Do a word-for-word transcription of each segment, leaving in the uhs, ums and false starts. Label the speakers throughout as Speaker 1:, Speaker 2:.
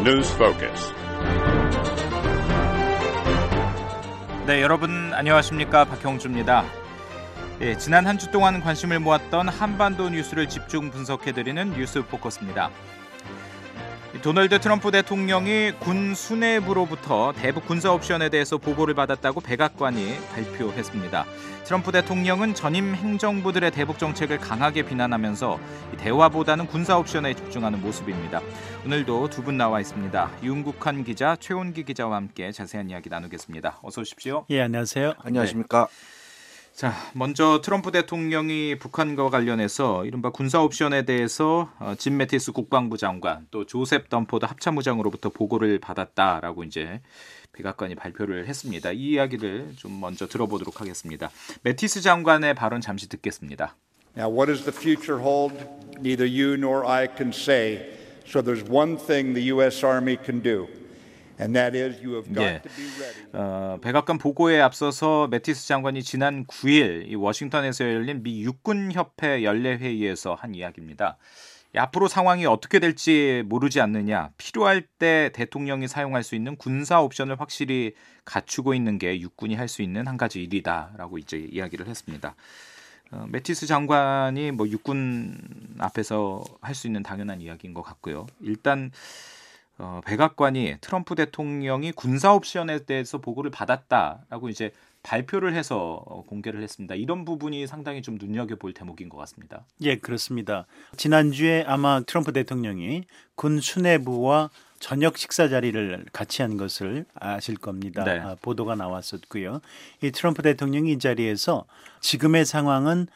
Speaker 1: News Focus.
Speaker 2: 네, 여러분 안녕하십니까? 박형주입니다. 예, 지난 한 주 동안 관심을 모았던 한반도 뉴스를 집중 분석해드리는 뉴스 포커스입니다. 도널드 트럼프 대통령이 군 수뇌부로부터 대북 군사 옵션에 대해서 보고를 받았다고 백악관이 발표했습니다. 트럼프 대통령은 전임 행정부들의 대북 정책을 강하게 비난하면서 대화보다는 군사 옵션에 집중하는 모습입니다. 오늘도 두 분 나와 있습니다. 윤국환 기자, 최원기 기자와 함께 자세한 이야기 나누겠습니다. 어서 오십시오.
Speaker 3: 예, 안녕하세요.
Speaker 4: 안녕하십니까.
Speaker 2: 네. 자, 먼저 트럼프 대통령이 북한과 관련해서 이른바 군사 옵션에 대해서 짐 매티스 국방부 장관 또 조셉 덤포드 합참의장으로부터 보고를 받았다라고 이제 백악관이 발표를 했습니다. 이 이야기를 좀 먼저 들어보도록 하겠습니다. 매티스 장관의 발언 잠시 듣겠습니다.
Speaker 5: Now, what does the future hold? Neither you nor I can say. So there's one thing the U S Army can do. And that is you have got
Speaker 2: 예.
Speaker 5: to be ready.
Speaker 2: 어, 백악관 보고에 앞서서 매티스 장관이 지난 구 일 이 워싱턴에서 열린 미 육군협회 연례회의에서 한 이야기입니다. 이 앞으로 상황이 어떻게 될지 모르지 않느냐. 필요할 때 대통령이 사용할 수 있는 군사 옵션을 확실히 갖추고 있는 게 육군이 할 수 있는 한 가지 일이다라고 이제 이야기를 했습니다. 어, 매티스 장관이 뭐 육군 앞에서 할 수 있는 당연한 이야기인 것 같고요. 일단 어, 백악관이 트럼프 대통령이 군사 옵션에 대해서 보고를 받았다라고 이제 발표를 해서 공개를 했습니다. 이런 부분이 상당히 좀 눈여겨볼 대목인 것 같습니다.
Speaker 3: 예, 그렇습니다. 지난주에 아마 트럼프 대통령이 군 수뇌부와 저녁 식사 자리를 같이 한 것을 아실 겁니다.
Speaker 2: 네.
Speaker 3: 아, 보도가 나왔었고요. 이 트럼프 대통령이 이 자리에서 지금의 상황은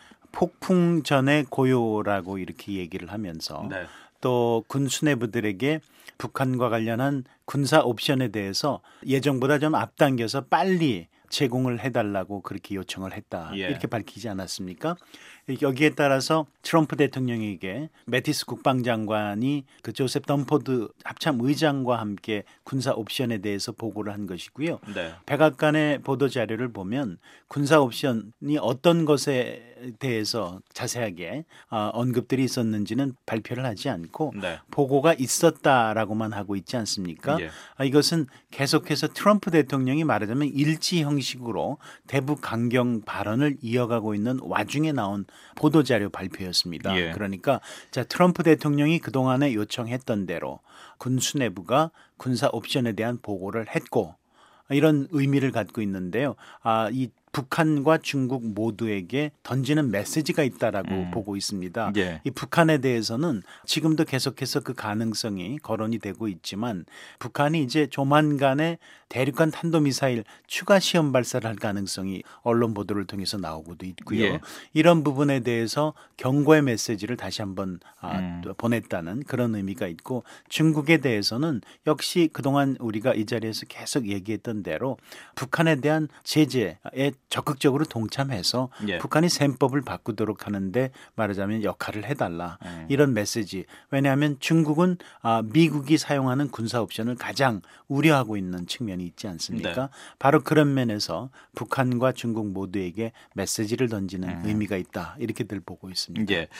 Speaker 3: 폭풍 전의 고요라고 이렇게 얘기를 하면서
Speaker 2: 네.
Speaker 3: 또 군 수뇌부들에게 북한과 관련한 군사 옵션에 대해서 예정보다 좀 앞당겨서 빨리 제공을 해달라고 그렇게 요청을 했다.
Speaker 2: 예.
Speaker 3: 이렇게 밝히지 않았습니까? 여기에 따라서 트럼프 대통령에게 매티스 국방장관이 그 조셉 덤포드 합참의장과 함께 군사 옵션에 대해서 보고를 한 것이고요.
Speaker 2: 네.
Speaker 3: 백악관의 보도 자료를 보면 군사 옵션이 어떤 것에 대해서 자세하게 어, 언급들이 있었는지는 발표를 하지 않고
Speaker 2: 네.
Speaker 3: 보고가 있었다라고만 하고 있지 않습니까?
Speaker 2: 예.
Speaker 3: 아, 이것은 계속해서 트럼프 대통령이 말하자면 일지 형식으로 대북 강경 발언을 이어가고 있는 와중에 나온 보도자료 발표였습니다.
Speaker 2: 예.
Speaker 3: 그러니까 자 트럼프 대통령이 그동안에 요청했던 대로 군 수뇌부가 군사 옵션에 대한 보고를 했고 이런 의미를 갖고 있는데요. 아, 이 북한과 중국 모두에게 던지는 메시지가 있다라고
Speaker 2: 음.
Speaker 3: 보고 있습니다.
Speaker 2: 예.
Speaker 3: 이 북한에 대해서는 지금도 계속해서 그 가능성이 거론이 되고 있지만 북한이 이제 조만간에 대륙간 탄도미사일 추가 시험 발사를 할 가능성이 언론 보도를 통해서 나오고도 있고요.
Speaker 2: 예.
Speaker 3: 이런 부분에 대해서 경고의 메시지를 다시 한번 아,
Speaker 2: 음.
Speaker 3: 보냈다는 그런 의미가 있고 중국에 대해서는 역시 그동안 우리가 이 자리에서 계속 얘기했던 대로 북한에 대한 제재에 적극적으로 동참해서
Speaker 2: 예.
Speaker 3: 북한이 셈법을 바꾸도록 하는데 말하자면 역할을 해달라.
Speaker 2: 음.
Speaker 3: 이런 메시지. 왜냐하면 중국은 아, 미국이 사용하는 군사 옵션을 가장 우려하고 있는 측면이 있지 않습니까?
Speaker 2: 네.
Speaker 3: 바로 그런 면에서 북한과 중국 모두에게 메시지를 던지는
Speaker 2: 음.
Speaker 3: 의미가 있다. 이렇게들 보고 있습니다.
Speaker 2: 예.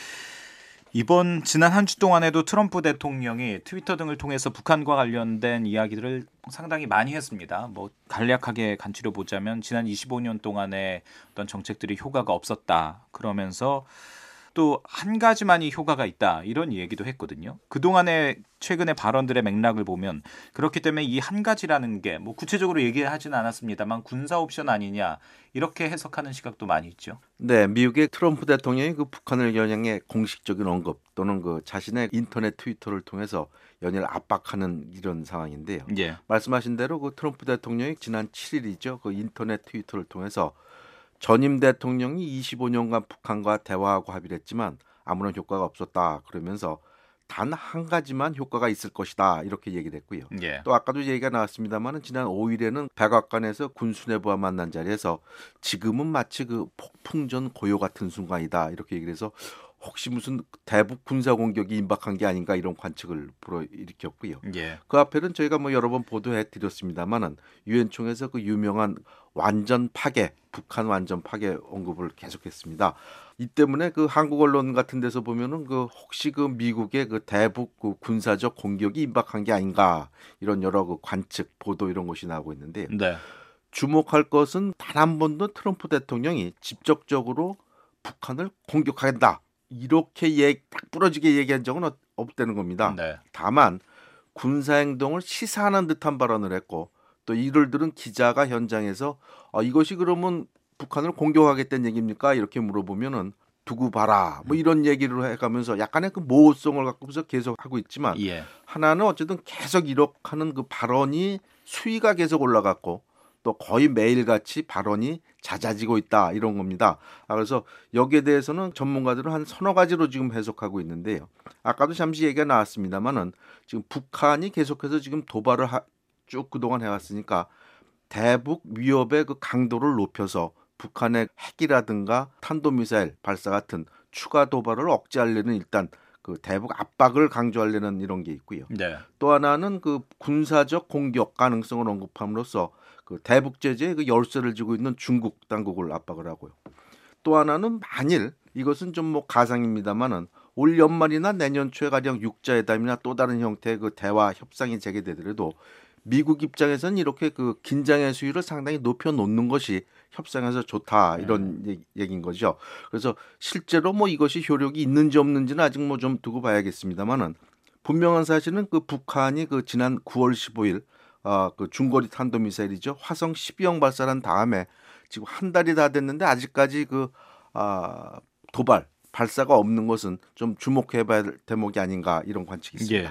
Speaker 2: 이번 지난 한 주 동안에도 트럼프 대통령이 트위터 등을 통해서 북한과 관련된 이야기들을 상당히 많이 했습니다. 뭐 간략하게 간추려 보자면 지난 이십오 년 동안의 어떤 정책들이 효과가 없었다. 그러면서 또 한 가지만이 효과가 있다. 이런 얘기도 했거든요. 그동안의 최근의 발언들의 맥락을 보면 그렇기 때문에 이 한 가지라는 게 뭐 구체적으로 얘기하지는 않았습니다만 군사 옵션 아니냐 이렇게 해석하는 시각도 많이 있죠.
Speaker 4: 네, 미국의 트럼프 대통령이 그 북한을 겨냥해 공식적인 언급 또는 그 자신의 인터넷 트위터를 통해서 연일 압박하는 이런 상황인데요.
Speaker 2: 예.
Speaker 4: 말씀하신 대로 그 트럼프 대통령이 지난 칠 일이죠. 그 인터넷 트위터를 통해서 전임 대통령이 이십오 년간 북한과 대화하고 합의를 했지만 아무런 효과가 없었다. 그러면서 단 한 가지만 효과가 있을 것이다. 이렇게 얘기를 했고요.
Speaker 2: 예.
Speaker 4: 또 아까도 얘기가 나왔습니다만 지난 오 일에는 백악관에서 군 수뇌부와 만난 자리에서 지금은 마치 그 폭풍전 고요 같은 순간이다. 이렇게 얘기를 해서 혹시 무슨 대북 군사 공격이 임박한 게 아닌가 이런 관측을 불어일으켰고요.
Speaker 2: 예.
Speaker 4: 그 앞에는 저희가 뭐 여러 번 보도해 드렸습니다만은 유엔 총회에서 그 유명한 완전 파괴, 북한 완전 파괴 언급을 계속했습니다. 이 때문에 그 한국 언론 같은 데서 보면은 그 혹시 그 미국의 그 대북 그 군사적 공격이 임박한 게 아닌가 이런 여러 그 관측, 보도 이런 것이 나오고 있는데
Speaker 2: 네.
Speaker 4: 주목할 것은 단 한 번도 트럼프 대통령이 직접적으로 북한을 공격하겠다 이렇게 얘기, 딱 부러지게 얘기한 적은 없다는 겁니다.
Speaker 2: 네.
Speaker 4: 다만 군사행동을 시사하는 듯한 발언을 했고 또 이를 들은 기자가 현장에서 어, 이것이 그러면 북한을 공격하겠다는 얘기입니까? 이렇게 물어보면은 두고 봐라 뭐 이런 얘기를 해가면서 약간의 그 모호성을 갖고서 계속 하고 있지만
Speaker 2: 예.
Speaker 4: 하나는 어쨌든 계속 이렇게 하는 그 발언이 수위가 계속 올라갔고 또 거의 매일같이 발언이 잦아지고 있다 이런 겁니다. 그래서 여기에 대해서는 전문가들은 한 서너 가지로 지금 해석하고 있는데요. 아까도 잠시 얘기가 나왔습니다만은 지금 북한이 계속해서 지금 도발을 하, 쭉 그동안 해왔으니까 대북 위협의 그 강도를 높여서 북한의 핵이라든가 탄도미사일 발사 같은 추가 도발을 억제하려는 일단 그 대북 압박을 강조하려는 이런 게 있고요.
Speaker 2: 네.
Speaker 4: 또 하나는 그 군사적 공격 가능성을 언급함으로써 그 대북 제재에 그 열쇠를 쥐고 있는 중국 당국을 압박을 하고요. 또 하나는 만일 이것은 좀 뭐 가상입니다만은 올 연말이나 내년 초에 가령 육자회담이나 또 다른 형태의 그 대화 협상이 재개되더라도 미국 입장에서는 이렇게 그 긴장의 수위를 상당히 높여 놓는 것이 협상에서 좋다 이런 네. 얘기인 거죠. 그래서 실제로 뭐 이것이 효력이 있는지 없는지는 아직 뭐 좀 두고 봐야겠습니다만은 분명한 사실은 그 북한이 그 지난 구월 십오일 어, 그 중거리 탄도미사일이죠 화성 십이형 발사한 다음에 지금 한 달이 다 됐는데 아직까지 그 아, 도발 발사가 없는 것은 좀 주목해봐야 될 대목이 아닌가 이런 관측이 있습니다.
Speaker 2: 예.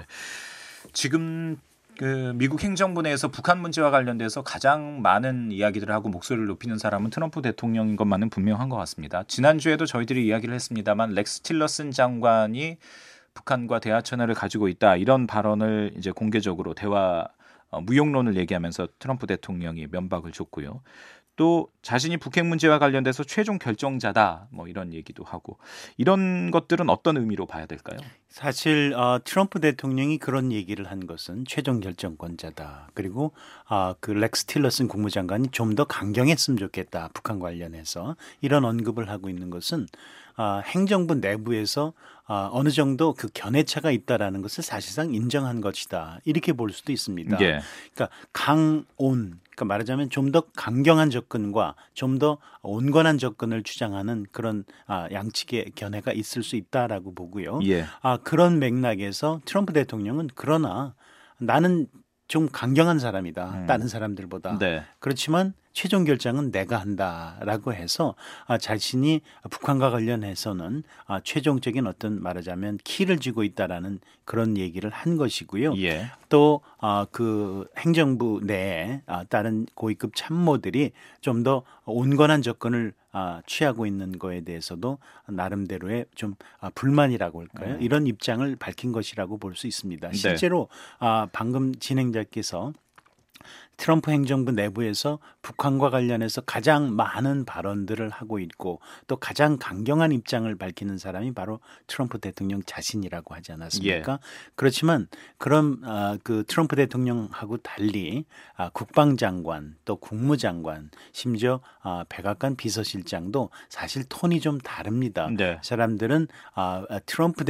Speaker 2: 지금 그 미국 행정부 내에서 북한 문제와 관련돼서 가장 많은 이야기들을 하고 목소리를 높이는 사람은 트럼프 대통령인 것만은 분명한 것 같습니다. 지난주에도 저희들이 이야기를 했습니다만 렉스 틸러슨 장관이 북한과 대화 천하를 가지고 있다 이런 발언을 이제 공개적으로 대화 어, 무용론을 얘기하면서 트럼프 대통령이 면박을 줬고요. 또 자신이 북핵 문제와 관련돼서 최종 결정자다 뭐 이런 얘기도 하고 이런 것들은 어떤 의미로 봐야 될까요?
Speaker 3: 사실 어, 트럼프 대통령이 그런 얘기를 한 것은 최종 결정권자다. 그리고 어, 그 렉스 틸러슨 국무장관이 좀 더 강경했으면 좋겠다. 북한 관련해서 이런 언급을 하고 있는 것은 어, 행정부 내부에서 어, 어느 정도 그 견해차가 있다라는 것을 사실상 인정한 것이다. 이렇게 볼 수도 있습니다.
Speaker 2: 예.
Speaker 3: 그러니까 강온, 그러니까 말하자면 좀 더 강경한 접근과 좀 더 온건한 접근을 주장하는 그런 아, 양측의 견해가 있을 수 있다라고 보고요.
Speaker 2: 예.
Speaker 3: 아, 그런 맥락에서 트럼프 대통령은 그러나 나는 좀 강경한 사람이다.
Speaker 2: 음.
Speaker 3: 다른 사람들보다.
Speaker 2: 네.
Speaker 3: 그렇지만 최종 결정은 내가 한다라고 해서 아, 자신이 북한과 관련해서는 아, 최종적인 어떤 말하자면 키를 쥐고 있다라는 그런 얘기를 한 것이고요.
Speaker 2: 예.
Speaker 3: 또 아, 그 행정부 내에 아, 다른 고위급 참모들이 좀 더 온건한 접근을 아, 취하고 있는 거에 대해서도 나름대로의 좀 아, 불만이라고 할까요?
Speaker 2: 음.
Speaker 3: 이런 입장을 밝힌 것이라고 볼 수 있습니다.
Speaker 2: 네.
Speaker 3: 실제로 아, 방금 진행자께서 트럼프 행정부 내부에서 북한과 관련해서 가장 많은 발언들을 하고 있고 또 가장 강경한 입장을 밝히는 사람이 바로 트럼프 대통령 자신이라고 하지 않았습니까?
Speaker 2: 예.
Speaker 3: 그렇지만 그런 아, 그 트럼프 대통령하고 달리 아, 국방장관 또 국무장관 심지어 아, 백악관 비서실장도 사실 톤이 좀 다릅니다.
Speaker 2: 네.
Speaker 3: 사람들은 아, 트럼프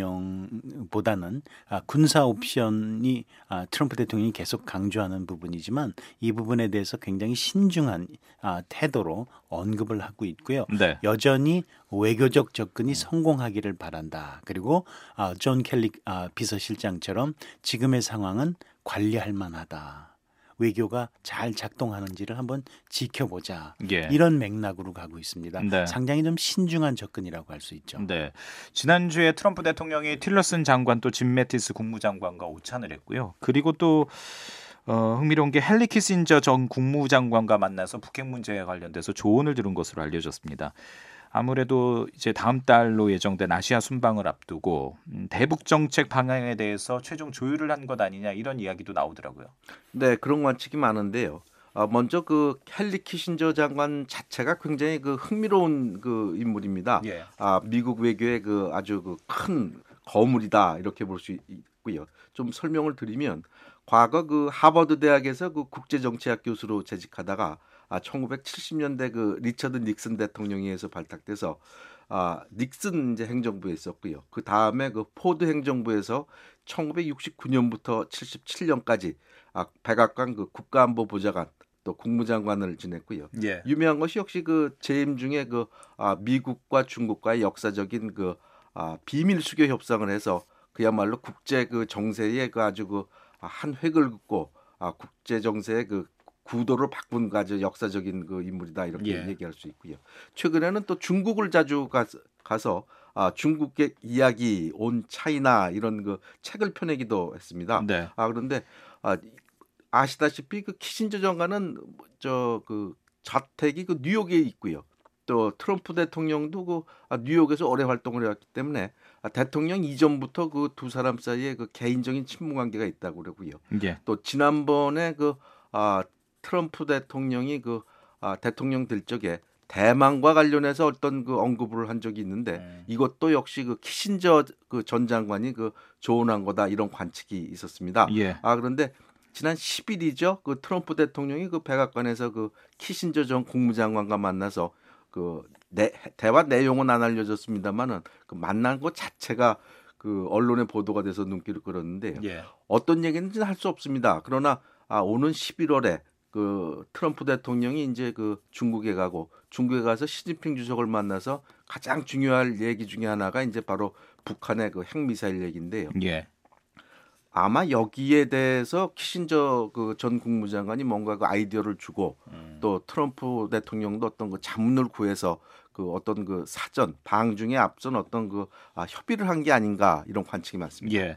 Speaker 3: 대통령보다는 아, 군사 옵션이 아, 트럼프 대통령이 계속 강조하는 부분이지만 이 부분에 대해서 굉장히 신중한 아, 태도로 언급을 하고 있고요.
Speaker 2: 네.
Speaker 3: 여전히 외교적 접근이 성공하기를 바란다. 그리고 아, 존 켈리 아, 비서실장처럼 지금의 상황은 관리할 만하다. 외교가 잘 작동하는지를 한번 지켜보자.
Speaker 2: 예.
Speaker 3: 이런 맥락으로 가고 있습니다.
Speaker 2: 네.
Speaker 3: 상당히 좀 신중한 접근이라고 할 수 있죠.
Speaker 2: 네. 지난주에 트럼프 대통령이 틸러슨 장관 또 짐 매티스 국무장관과 오찬을 했고요. 그리고 또 어, 흥미로운 게 헨리 키신저 전 국무장관과 만나서 북핵 문제에 관련돼서 조언을 들은 것으로 알려졌습니다. 아무래도 이제 다음 달로 예정된 아시아 순방을 앞두고 음, 대북 정책 방향에 대해서 최종 조율을 한 것 아니냐 이런 이야기도 나오더라고요.
Speaker 4: 네, 그런 관측이 많은데요. 어, 먼저 그 헨리 키신저 장관 자체가 굉장히 그 흥미로운 그 인물입니다.
Speaker 2: 예.
Speaker 4: 아, 미국 외교의 그 아주 그 큰 거물이다 이렇게 볼 수 있고요. 좀 설명을 드리면 과거 그 하버드 대학에서 그 국제정치학 교수로 재직하다가 아, 천구백칠십 년대 그 리처드 닉슨 대통령에 의해서 발탁돼서 아, 닉슨 이제 행정부에 있었고요. 그 다음에 그 포드 행정부에서 천구백육십구 년부터 칠십칠 년까지 아, 백악관 그 국가안보보좌관 또 국무장관을 지냈고요.
Speaker 2: 예.
Speaker 4: 유명한 것이 역시 그 재임 중에 그 아, 미국과 중국과의 역사적인 그 아, 비밀 수교 협상을 해서 그야말로 국제 그 정세에 그 아주 그 한 획을 긋고 아, 국제 정세의 그 구도를 바꾼 가지 역사적인 그 인물이다 이렇게
Speaker 2: 예.
Speaker 4: 얘기할 수 있고요. 최근에는 또 중국을 자주 가서, 가서 아, 중국의 이야기 온 차이나 이런 그 책을 펴내기도 했습니다.
Speaker 2: 네.
Speaker 4: 아 그런데 아, 아시다시피 그 키신저 장관은 저 그 자택이 그 뉴욕에 있고요. 또 트럼프 대통령도 그 아, 뉴욕에서 오래 활동을 해왔기 때문에 아, 대통령 이전부터 그 두 사람 사이에 그 개인적인 친분 관계가 있다고 그러고요.
Speaker 2: 예.
Speaker 4: 또 지난번에 그 아, 트럼프 대통령이 그 아, 대통령 될 적에 대만과 관련해서 어떤 그 언급을 한 적이 있는데
Speaker 2: 음.
Speaker 4: 이것도 역시 그 키신저 그 전 장관이 그 조언한 거다 이런 관측이 있었습니다.
Speaker 2: 예.
Speaker 4: 아 그런데 지난 십 일이죠. 그 트럼프 대통령이 그 백악관에서 그 키신저 전 국무장관과 만나서 그 내, 대화 내용은 안 알려졌습니다만은 그 만난 것 자체가 그 언론에 보도가 돼서 눈길을 끌었는데요.
Speaker 2: 예.
Speaker 4: 어떤 얘기인지는 할 수 없습니다. 그러나 아, 오는 십일월에 그 트럼프 대통령이 이제 그 중국에 가고 중국에 가서 시진핑 주석을 만나서 가장 중요할 얘기 중에 하나가 이제 바로 북한의 그 핵미사일 얘기인데요.
Speaker 2: 예.
Speaker 4: 아마 여기에 대해서 키신저 그 전 국무장관이 뭔가 그 아이디어를 주고
Speaker 2: 음.
Speaker 4: 또 트럼프 대통령도 어떤 그 자문을 구해서 그 어떤 그 사전 방중에 앞선 어떤 그 아, 협의를 한 게 아닌가 이런 관측이 많습니다.
Speaker 2: 예.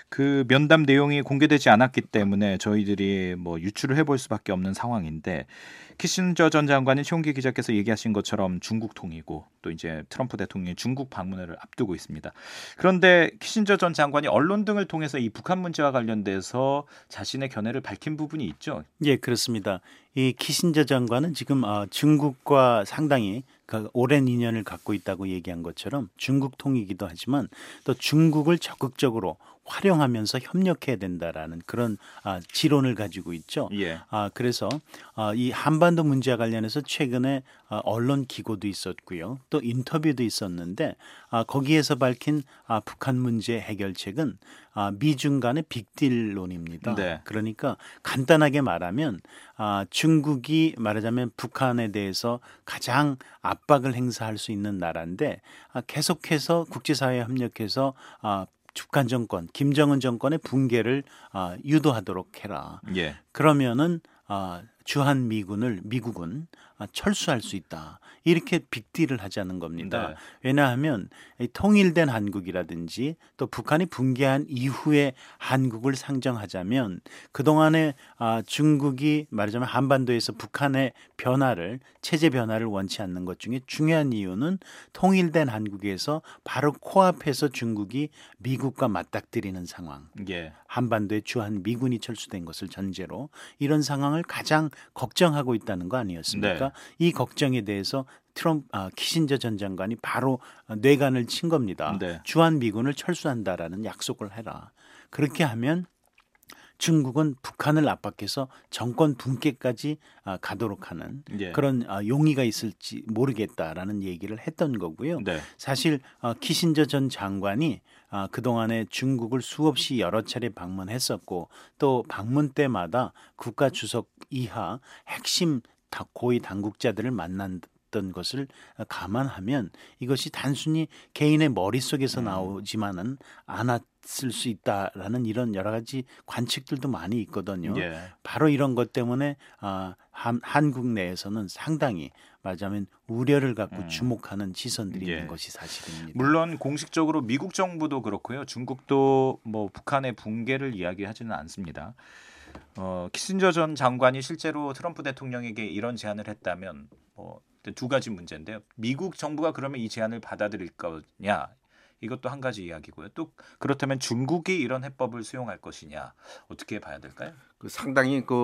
Speaker 2: 그 면담 내용이 공개되지 않았기 때문에 저희들이 뭐 유추를 해볼 수밖에 없는 상황인데 키신저 전 장관이 최홍기 기자께서 얘기하신 것처럼 중국 통이고 또 이제 트럼프 대통령이 중국 방문을 앞두고 있습니다. 그런데 키신저 전 장관이 언론 등을 통해서 이 북한 문제와 관련돼서 자신의 견해를 밝힌 부분이 있죠.
Speaker 3: 예, 그렇습니다. 이 키신저 장관은 지금 어, 중국과 상당히 그 오랜 인연을 갖고 있다고 얘기한 것처럼 중국 통이기도 하지만 또 중국을 적극적으로 활용하면서 협력해야 된다라는 그런 아, 지론을 가지고 있죠.
Speaker 2: 예.
Speaker 3: 아, 그래서 아, 이 한반도 문제와 관련해서 최근에 아, 언론 기고도 있었고요. 또 인터뷰도 있었는데 아, 거기에서 밝힌 아, 북한 문제 해결책은 아, 미중 간의 빅딜론입니다.
Speaker 2: 네.
Speaker 3: 그러니까 간단하게 말하면 아, 중국이 말하자면 북한에 대해서 가장 압박을 행사할 수 있는 나라인데 아, 계속해서 국제사회에 협력해서 아, 북한 정권, 김정은 정권의 붕괴를 아, 유도하도록 해라.
Speaker 2: 예.
Speaker 3: 그러면은 아, 주한 미군을 미국은 아, 철수할 수 있다. 이렇게 빅딜을 하자는 겁니다.
Speaker 2: 네.
Speaker 3: 왜냐하면 이 통일된 한국이라든지 또 북한이 붕괴한 이후에 한국을 상정하자면 그동안에 아, 중국이 말하자면 한반도에서 북한의 변화를 체제 변화를 원치 않는 것 중에 중요한 이유는 통일된 한국에서 바로 코앞에서 중국이 미국과 맞닥뜨리는 상황.
Speaker 2: 예.
Speaker 3: 한반도에 주한 미군이 철수된 것을 전제로 이런 상황을 가장 걱정하고 있다는 거 아니었습니까?
Speaker 2: 네.
Speaker 3: 이 걱정에 대해서 트럼프 아, 키신저 전 장관이 바로 뇌관을 친 겁니다.
Speaker 2: 네.
Speaker 3: 주한 미군을 철수한다라는 약속을 해라. 그렇게 하면 중국은 북한을 압박해서 정권 붕괴까지 아, 가도록 하는
Speaker 2: 예.
Speaker 3: 그런 아, 용의가 있을지 모르겠다라는 얘기를 했던 거고요.
Speaker 2: 네.
Speaker 3: 사실 어, 키신저 전 장관이 아, 그동안에 중국을 수없이 여러 차례 방문했었고 또 방문 때마다 국가 주석 이하 핵심 다- 고위 당국자들을 만났던 것을 감안하면 이것이 단순히 개인의 머릿속에서 나오지만은 않았을 수 있다라는 이런 여러 가지 관측들도 많이 있거든요.
Speaker 2: 예.
Speaker 3: 바로 이런 것 때문에 아, 한, 한국 내에서는 상당히 말하자면 우려를 갖고 주목하는 시선들이
Speaker 2: 예.
Speaker 3: 있는 것이 사실입니다.
Speaker 2: 물론 공식적으로 미국 정부도 그렇고요. 중국도 뭐 북한의 붕괴를 이야기하지는 않습니다. 어, 키신저 전 장관이 실제로 트럼프 대통령에게 이런 제안을 했다면 뭐 두 가지 문제인데요. 미국 정부가 그러면 이 제안을 받아들일 거냐? 이것도 한 가지 이야기고요. 또 그렇다면 중국이 이런 해법을 수용할 것이냐? 어떻게 봐야 될까요?
Speaker 4: 그 상당히 그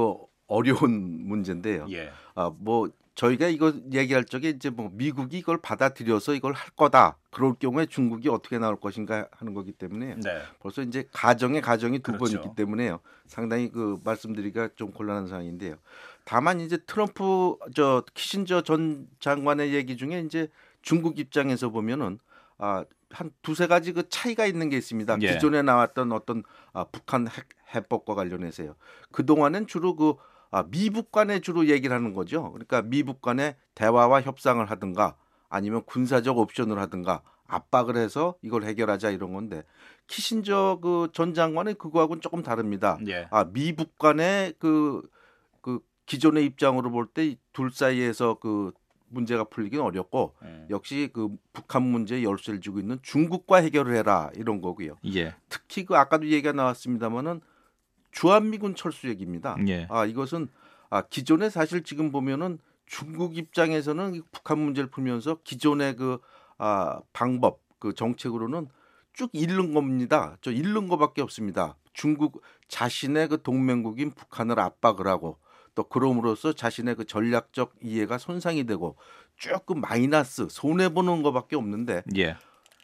Speaker 4: 어려운 문제인데요.
Speaker 2: 예.
Speaker 4: 아, 뭐 저희가 이거 얘기할 적에 이제 뭐 미국이 이걸 받아들여서 이걸 할 거다. 그럴 경우에 중국이 어떻게 나올 것인가 하는 거기 때문에
Speaker 2: 네.
Speaker 4: 벌써 이제 가정의 가정이 두 번
Speaker 2: 그렇죠.
Speaker 4: 있기 때문에요. 상당히 그 말씀드리기가 좀 곤란한 상황인데요. 다만 이제 트럼프 저 키신저 전 장관의 얘기 중에 이제 중국 입장에서 보면은 아, 한 두세 가지 그 차이가 있는 게 있습니다.
Speaker 2: 예.
Speaker 4: 기존에 나왔던 어떤 아, 북한 핵, 해법과 관련해서요. 그동안은 주로 그 아, 미북 간에 주로 얘기를 하는 거죠. 그러니까 미북 간에 대화와 협상을 하든가 아니면 군사적 옵션을 하든가 압박을 해서 이걸 해결하자 이런 건데 키신저 그 전 장관의 그거하고는 조금 다릅니다.
Speaker 2: 예.
Speaker 4: 아, 미북 간의 그, 그 기존의 입장으로 볼 때 둘 사이에서 그 문제가 풀리기는 어렵고
Speaker 2: 음.
Speaker 4: 역시 그 북한 문제에 열쇠를 쥐고 있는 중국과 해결을 해라 이런 거고요.
Speaker 2: 예.
Speaker 4: 특히 그 아까도 얘기가 나왔습니다만은 주한미군 철수 얘기입니다.
Speaker 2: 예.
Speaker 4: 아 이것은 아 기존에 사실 지금 보면은 중국 입장에서는 북한 문제를 풀면서 기존의 그 아, 방법 그 정책으로는 쭉 잃는 겁니다. 저 잃는 거밖에 없습니다. 중국 자신의 그 동맹국인 북한을 압박을 하고 또 그럼으로써 자신의 그 전략적 이해가 손상이 되고 조금 마이너스 손해 보는 거밖에 없는데
Speaker 2: 예.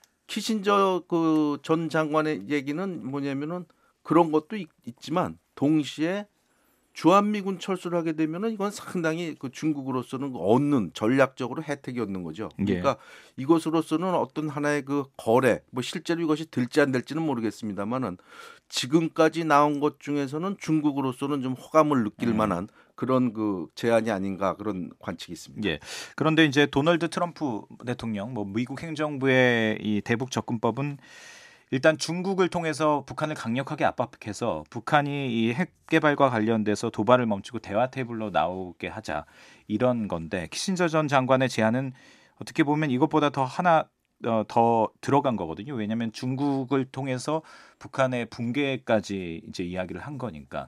Speaker 4: 키신저 그 전 장관의 얘기는 뭐냐면은 그런 것도 있, 있지만 동시에 주한미군 철수를 하게 되면은 이건 상당히 그 중국으로서는 얻는 전략적으로 혜택이 얻는 거죠. 그러니까 예. 이것으로서는 어떤 하나의 그 거래, 뭐 실제로 이것이 될지 안 될지는 모르겠습니다만은 지금까지 나온 것 중에서는 중국으로서는 좀 호감을 느낄 음. 만한 그런 그 제안이 아닌가 그런 관측이 있습니다.
Speaker 2: 예. 그런데 이제 도널드 트럼프 대통령, 뭐 미국 행정부의 이 대북 접근법은 일단 중국을 통해서 북한을 강력하게 압박해서 북한이 이 핵 개발과 관련돼서 도발을 멈추고 대화 테이블로 나오게 하자 이런 건데 키신저 전 장관의 제안은 어떻게 보면 이것보다 더 하나 어, 더 들어간 거거든요. 왜냐하면 중국을 통해서 북한의 붕괴까지 이제 이야기를 한 거니까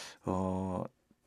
Speaker 2: 어,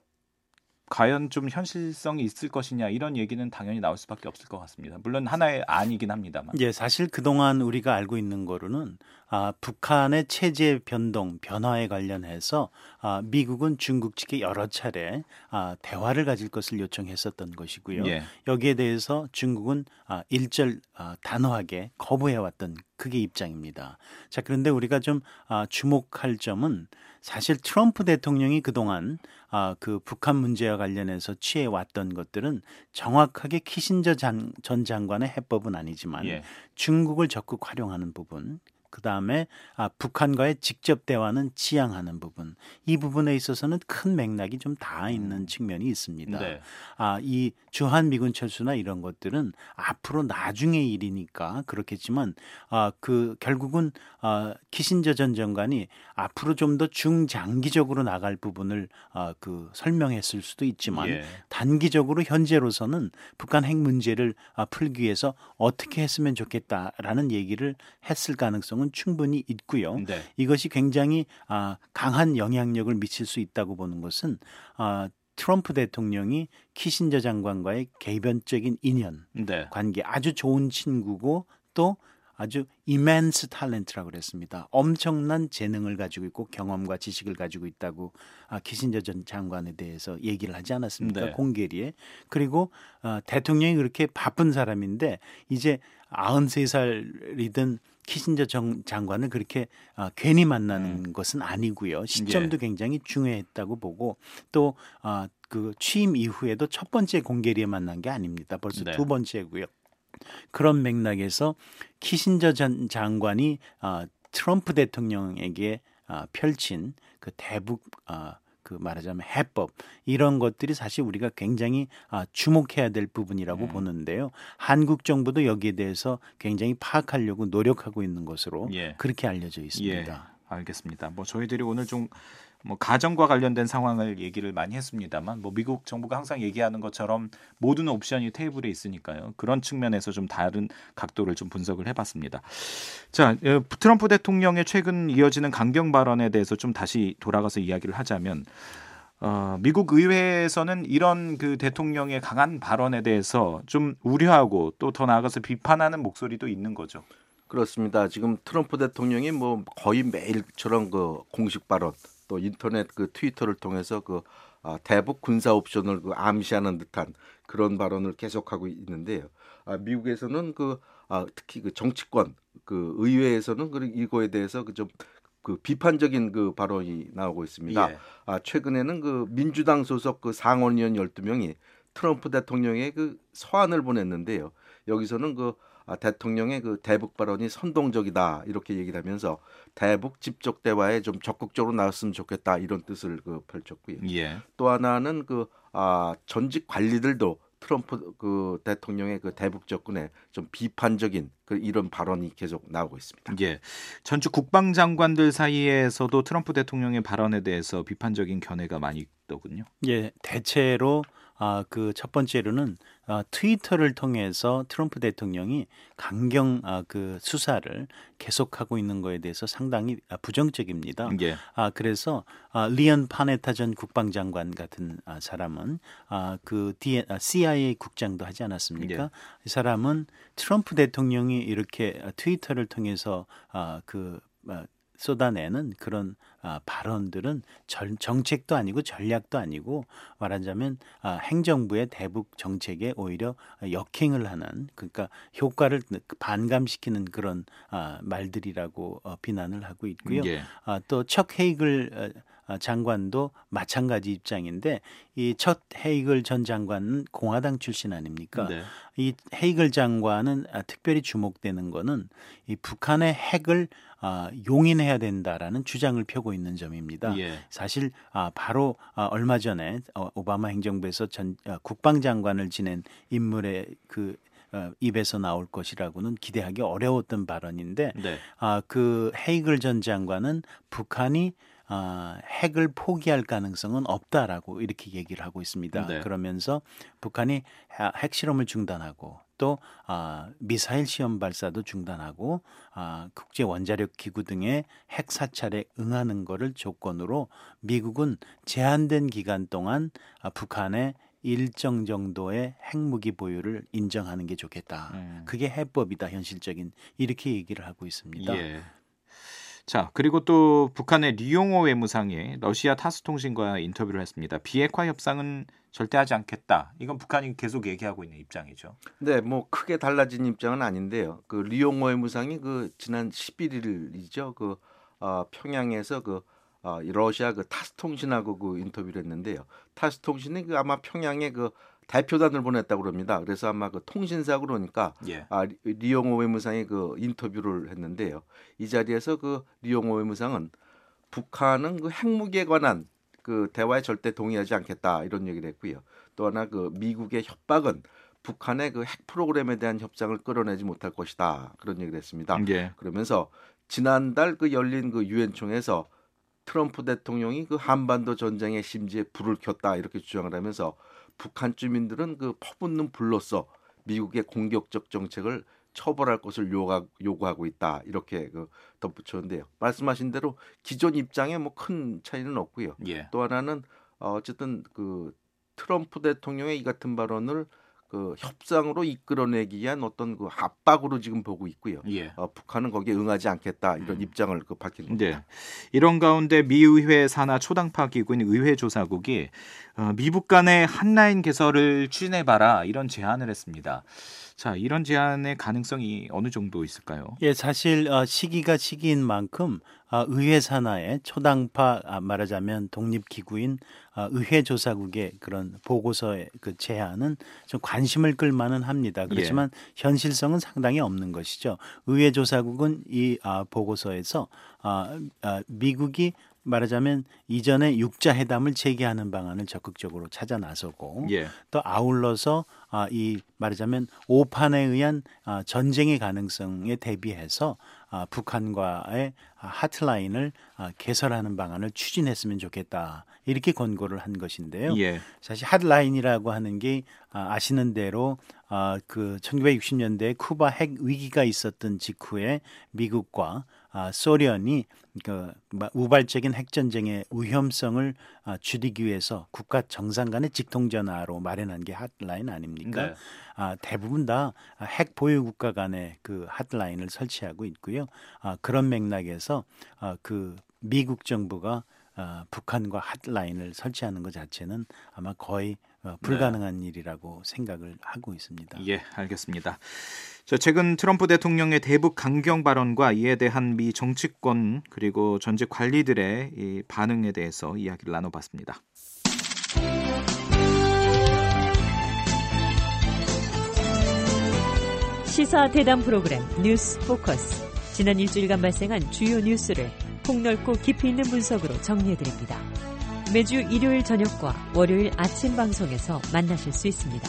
Speaker 2: 과연 좀 현실성이 있을 것이냐 이런 얘기는 당연히 나올 수밖에 없을 것 같습니다. 물론 하나의 안이긴 합니다만.
Speaker 3: 예, 사실 그동안 우리가 알고 있는 거로는 아, 북한의 체제 변동, 변화에 관련해서 아, 미국은 중국 측에 여러 차례 아, 대화를 가질 것을 요청했었던 것이고요.
Speaker 2: 예.
Speaker 3: 여기에 대해서 중국은 아, 일절 아, 단호하게 거부해왔던 그게 입장입니다. 자, 그런데 우리가 좀 아, 주목할 점은 사실 트럼프 대통령이 그동안 아, 그 북한 문제와 관련해서 취해왔던 것들은 정확하게 키신저 장, 전 장관의 해법은 아니지만
Speaker 2: 예.
Speaker 3: 중국을 적극 활용하는 부분, 그 다음에 아, 북한과의 직접 대화는 지향하는 부분, 이 부분에 있어서는 큰 맥락이 좀 닿아 있는 측면이 있습니다.
Speaker 2: 네.
Speaker 3: 아, 이 주한미군 철수나 이런 것들은 앞으로 나중의 일이니까 그렇겠지만 아, 그 결국은 아, 키신저 전 장관이 앞으로 좀 더 중장기적으로 나갈 부분을 아, 그 설명했을 수도 있지만
Speaker 2: 예.
Speaker 3: 단기적으로 현재로서는 북한 핵 문제를 아, 풀기 위해서 어떻게 했으면 좋겠다라는 얘기를 했을 가능성은 충분히 있고요.
Speaker 2: 네.
Speaker 3: 이것이 굉장히 아, 강한 영향력을 미칠 수 있다고 보는 것은 아, 트럼프 대통령이 키신저 장관과의 개변적인 인연,
Speaker 2: 네.
Speaker 3: 관계 아주 좋은 친구고 또 아주 immense talent라고 그랬습니다. 엄청난 재능을 가지고 있고 경험과 지식을 가지고 있다고 아, 키신저 전 장관에 대해서 얘기를 하지 않았습니까?
Speaker 2: 네.
Speaker 3: 공개리에. 그리고 어, 대통령이 그렇게 바쁜 사람인데 이제 아흔세 살이든 키신저 정, 장관을 그렇게 어, 괜히 만나는 음. 것은 아니고요. 시점도 예. 굉장히 중요했다고 보고 또 어, 그 취임 이후에도 첫 번째 공개리에 만난 게 아닙니다. 벌써
Speaker 2: 네.
Speaker 3: 두 번째고요. 그런 맥락에서 키신저 전 장관이 어, 트럼프 대통령에게 어, 펼친 그 대북 어, 그 말하자면 해법 이런 것들이 사실 우리가 굉장히 아, 주목해야 될 부분이라고 음. 보는데요. 한국 정부도 여기에 대해서 굉장히 파악하려고 노력하고 있는 것으로 예. 그렇게 알려져 있습니다.
Speaker 2: 예. 알겠습니다. 뭐 저희들이 오늘 좀 뭐 가정과 관련된 상황을 얘기를 많이 했습니다만 뭐 미국 정부가 항상 얘기하는 것처럼 모든 옵션이 테이블에 있으니까요. 그런 측면에서 좀 다른 각도를 좀 분석을 해봤습니다. 자, 트럼프 대통령의 최근 이어지는 강경 발언에 대해서 좀 다시 돌아가서 이야기를 하자면 어, 미국 의회에서는 이런 그 대통령의 강한 발언에 대해서 좀 우려하고 또 더 나아가서 비판하는 목소리도 있는 거죠.
Speaker 4: 그렇습니다. 지금 트럼프 대통령이 뭐 거의 매일처럼 그 공식 발언 또 인터넷 그 트위터를 통해서 그 아, 대북 군사 옵션을 그 암시하는 듯한 그런 발언을 계속하고 있는데요. 아, 미국에서는 그 아, 특히 그 정치권 그 의회에서는 그 이거에 대해서 그 좀 그 비판적인 그 발언이 나오고 있습니다.
Speaker 2: 예.
Speaker 4: 아, 최근에는 그 민주당 소속 그 상원의원 열두 명이 트럼프 대통령의 그 서한을 보냈는데요. 여기서는 그 아, 대통령의 그 대북 발언이 선동적이다 이렇게 얘기를 하면서 대북 직접 대화에 좀 적극적으로 나왔으면 좋겠다 이런 뜻을 그 펼쳤고요.
Speaker 2: 예.
Speaker 4: 또 하나는 그 아, 전직 관리들도 트럼프 그 대통령의 그 대북 접근에 좀 비판적인 그 이런 발언이 계속 나오고 있습니다.
Speaker 2: 예. 전주 국방장관들 사이에서도 트럼프 대통령의 발언에 대해서 비판적인 견해가 많이 있더군요.
Speaker 3: 예, 대체로 아, 그 첫 번째로는 아, 트위터를 통해서 트럼프 대통령이 강경 아, 그 수사를 계속하고 있는 거에 대해서 상당히 아, 부정적입니다.
Speaker 2: 예.
Speaker 3: 아, 그래서 아, 리언 파네타 전 국방장관 같은 아, 사람은 아, 그 디, 아, 씨아이에이 국장도 하지 않았습니까?
Speaker 2: 예.
Speaker 3: 이 사람은 트럼프 대통령이 이렇게 아, 트위터를 통해서 아, 그 아, 쏟아내는 그런 아, 발언들은 전, 정책도 아니고 전략도 아니고 말하자면 아, 행정부의 대북 정책에 오히려 역행을 하는 그러니까 효과를 반감시키는 그런 아, 말들이라고 어, 비난을 하고 있고요.
Speaker 2: 예.
Speaker 3: 아, 또 척 헤이글 어, 장관도 마찬가지 입장인데 이 첫 헤이글 전 장관은 공화당 출신 아닙니까?
Speaker 2: 네.
Speaker 3: 이 헤이글 장관은 아, 특별히 주목되는 거는 이 북한의 핵을 아, 용인해야 된다라는 주장을 펴고 있는 점입니다.
Speaker 2: 예.
Speaker 3: 사실 아, 바로 아, 얼마 전에 어, 오바마 행정부에서 전 아, 국방장관을 지낸 인물의 그 어, 입에서 나올 것이라고는 기대하기 어려웠던 발언인데
Speaker 2: 네.
Speaker 3: 아, 그 헤이글 전 장관은 북한이 아, 핵을 포기할 가능성은 없다라고 이렇게 얘기를 하고 있습니다.
Speaker 2: 네.
Speaker 3: 그러면서 북한이 핵실험을 중단하고 또 아, 미사일 시험 발사도 중단하고 아, 국제 원자력 기구 등의 핵 사찰에 응하는 것을 조건으로 미국은 제한된 기간 동안 아, 북한의 일정 정도의 핵무기 보유를 인정하는 게 좋겠다.
Speaker 2: 음.
Speaker 3: 그게 해법이다, 현실적인 이렇게 얘기를 하고 있습니다.
Speaker 2: 예. 자, 그리고 또 북한의 리용호 외무상이 러시아 타스통신과 인터뷰를 했습니다. 비핵화 협상은 절대 하지 않겠다. 이건 북한이 계속 얘기하고 있는 입장이죠.
Speaker 4: 네, 뭐 크게 달라진 입장은 아닌데요. 그 리용호 외무상이 그 지난 십일 일이죠. 그 어, 평양에서 그 어, 러시아 그 타스통신하고 그 인터뷰를 했는데요. 타스통신이 그 아마 평양에 그 대표단을 보냈다고 그럽니다. 그래서 아마 그 통신사 그러니까
Speaker 2: 예.
Speaker 4: 아, 리- 리용호 외무상이 그 인터뷰를 했는데요. 이 자리에서 그 리용호 외무상은 북한은 그 핵무기에 관한 그 대화에 절대 동의하지 않겠다 이런 얘기를 했고요. 또 하나 그 미국의 협박은 북한의 그 핵 프로그램에 대한 협상을 끌어내지 못할 것이다 그런 얘기를 했습니다.
Speaker 2: 예.
Speaker 4: 그러면서 지난달 그 열린 그 유엔 총회에서 트럼프 대통령이 그 한반도 전쟁의 심지에 불을 켰다 이렇게 주장을 하면서 북한 주민들은 그 퍼붓는 불로써 미국의 공격적 정책을 처벌할 것을 요구하, 요구하고 있다 이렇게 그 덧붙였는데요. 말씀하신 대로 기존 입장에 뭐 큰 차이는 없고요.
Speaker 2: 예.
Speaker 4: 또 하나는 어, 어쨌든 그 트럼프 대통령의 이 같은 발언을 그 협상으로 이끌어내기 위한 어떤 그 압박으로 지금 보고 있고요.
Speaker 2: 예.
Speaker 4: 어, 북한은 거기에 응하지 않겠다 이런
Speaker 2: 음.
Speaker 4: 입장을 그 밝힌 겁니다.
Speaker 2: 네. 이런 가운데 미의회 산하 초당파 기구인 의회조사국이 어, 미북 간의 한라인 개설을 추진해봐라 이런 제안을 했습니다. 자, 이런 제안의 가능성이 어느 정도 있을까요?
Speaker 3: 예, 사실 어, 시기가 시기인 만큼 어, 의회 산하의 초당파 아, 말하자면 독립기구인 어, 의회조사국의 그런 보고서의 그 제안은 좀 관심을 끌만은 합니다. 그렇지만 현실성은 상당히 없는 것이죠. 의회조사국은 이 아, 보고서에서 아, 아, 미국이 말하자면 이전에 육자 회담을 재개하는 방안을 적극적으로 찾아 나서고
Speaker 2: 예.
Speaker 3: 또 아울러서 아, 이 말하자면 오판에 의한 아, 전쟁의 가능성에 대비해서 아, 북한과의 아, 하트라인을 아, 개설하는 방안을 추진했으면 좋겠다. 이렇게 권고를 한 것인데요.
Speaker 2: 예.
Speaker 3: 사실 핫라인이라고 하는 게 아, 아시는 대로 아, 그 천구백육십 년대에 쿠바 핵 위기가 있었던 직후에 미국과 아, 소련이 그 우발적인 핵 전쟁의 위험성을 아, 줄이기 위해서 국가 정상 간의 직통 전화로 마련한 게 핫라인 아닙니까?
Speaker 2: 네.
Speaker 3: 아, 대부분 다 핵 보유 국가 간의 그 핫라인을 설치하고 있고요. 아, 그런 맥락에서 아, 그 미국 정부가 어, 북한과 핫라인을 설치하는 것 자체는 아마 거의 어, 불가능한 네. 일이라고 생각을 하고 있습니다.
Speaker 2: 예, 알겠습니다. 자, 최근 트럼프 대통령의 대북 강경 발언과 이에 대한 미 정치권 그리고 전직 관리들의 이 반응에 대해서 이야기를 나눠봤습니다.
Speaker 1: 시사 대담 프로그램 뉴스 포커스. 지난 일주일간 발생한 주요 뉴스를 폭넓고 깊이 있는 분석으로 정리해드립니다. 매주 일요일 저녁과 월요일 아침 방송에서 만나실 수 있습니다.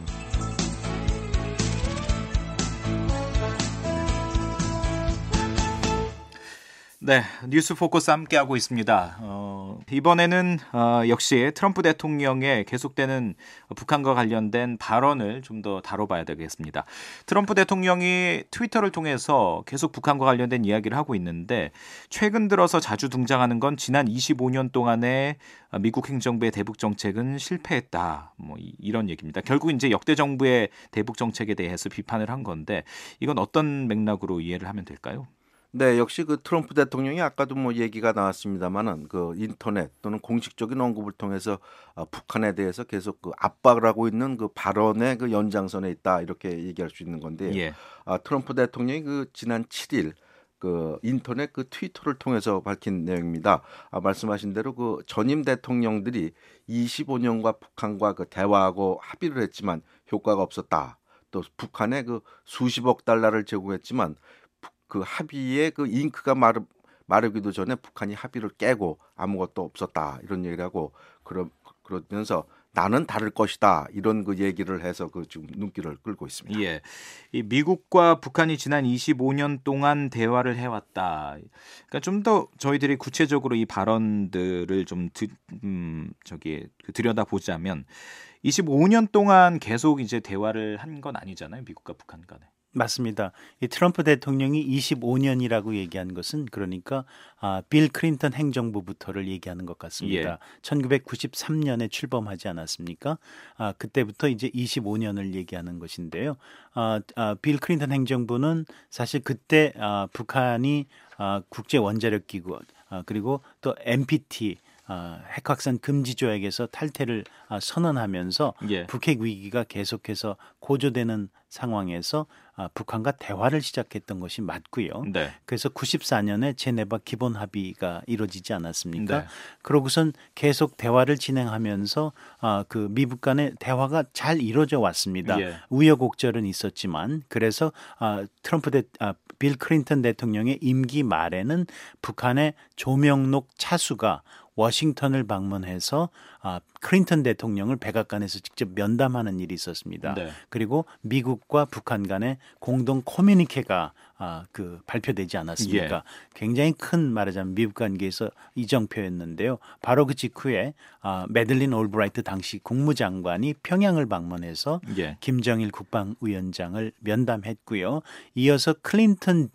Speaker 2: 네, 뉴스 포커스 함께하고 있습니다. 어, 이번에는 어, 역시 트럼프 대통령의 계속되는 북한과 관련된 발언을 좀 더 다뤄봐야 되겠습니다. 트럼프 대통령이 트위터를 통해서 계속 북한과 관련된 이야기를 하고 있는데 최근 들어서 자주 등장하는 건 지난 이십오 년 동안의 미국 행정부의 대북 정책은 실패했다. 뭐 이런 얘기입니다. 결국 이제 역대 정부의 대북 정책에 대해서 비판을 한 건데 이건 어떤 맥락으로 이해를 하면 될까요?
Speaker 4: 네, 역시 그 트럼프 대통령이 아까도 뭐 얘기가 나왔습니다만은 그 인터넷 또는 공식적인 언급을 통해서 어, 북한에 대해서 계속 그 압박을 하고 있는 그 발언의 그 연장선에 있다 이렇게 얘기할 수 있는 건데,
Speaker 2: 예.
Speaker 4: 아, 트럼프 대통령이 그 지난 칠 일 그 인터넷 그 트위터를 통해서 밝힌 내용입니다. 아, 말씀하신 대로 그 전임 대통령들이 이십오 년과 북한과 그 대화하고 합의를 했지만 효과가 없었다. 또 북한에 그 수십억 달러를 제공했지만 그 합의의 그 잉크가 마르, 마르기도 전에 북한이 합의를 깨고 아무것도 없었다 이런 얘기를 하고 그러, 그러면서 나는 다를 것이다 이런 그 얘기를 해서 그 지금 눈길을 끌고 있습니다.
Speaker 2: 예, 이 미국과 북한이 지난 이십오 년 동안 대화를 해왔다. 그러니까 좀 더 저희들이 구체적으로 이 발언들을 좀 드, 음, 저기 그 들여다 보자면 이십오 년 동안 계속 이제 대화를 한 건 아니잖아요, 미국과 북한 간에.
Speaker 3: 맞습니다. 이 트럼프 대통령이 이십오 년이라고 얘기한 것은 그러니까 아, 빌 클린턴 행정부부터를 얘기하는 것 같습니다.
Speaker 2: 예.
Speaker 3: 천구백구십삼 년에 출범하지 않았습니까? 아, 그때부터 이제 이십오 년을 얘기하는 것인데요. 아, 아, 빌 클린턴 행정부는 사실 그때 아, 북한이 아, 국제 원자력 기구 아, 그리고 또 엠피티 어, 핵확산 금지 조약에서 탈퇴를 어, 선언하면서
Speaker 2: 예.
Speaker 3: 북핵 위기가 계속해서 고조되는 상황에서 어, 북한과 대화를 시작했던 것이 맞고요.
Speaker 2: 네.
Speaker 3: 그래서 구십사 년에 제네바 기본 합의가 이루어지지 않았습니까?
Speaker 2: 네.
Speaker 3: 그러고선 계속 대화를 진행하면서 어, 그 미북 간의 대화가 잘 이루어져 왔습니다.
Speaker 2: 예.
Speaker 3: 우여곡절은 있었지만 그래서 어, 트럼프 대, 아, 빌 클린턴 대통령의 임기 말에는 북한의 조명록 차수가 워싱턴을 방문해서 아, 클린턴 대통령을 백악관에서 직접 면담하는 일이 있었습니다.
Speaker 2: 네.
Speaker 3: 그리고 미국과 북한 간의 공동 커뮤니케가 아, 그 발표되지 않았습니까?
Speaker 2: 예.
Speaker 3: 굉장히 큰 말하자면 미국 관계에서 이정표였는데요. 바로 그 직후에 아, 매들린 올브라이트 당시 국무장관이 평양을 방문해서
Speaker 2: 예.
Speaker 3: 김정일 국방위원장을 면담했고요. 이어서 클린턴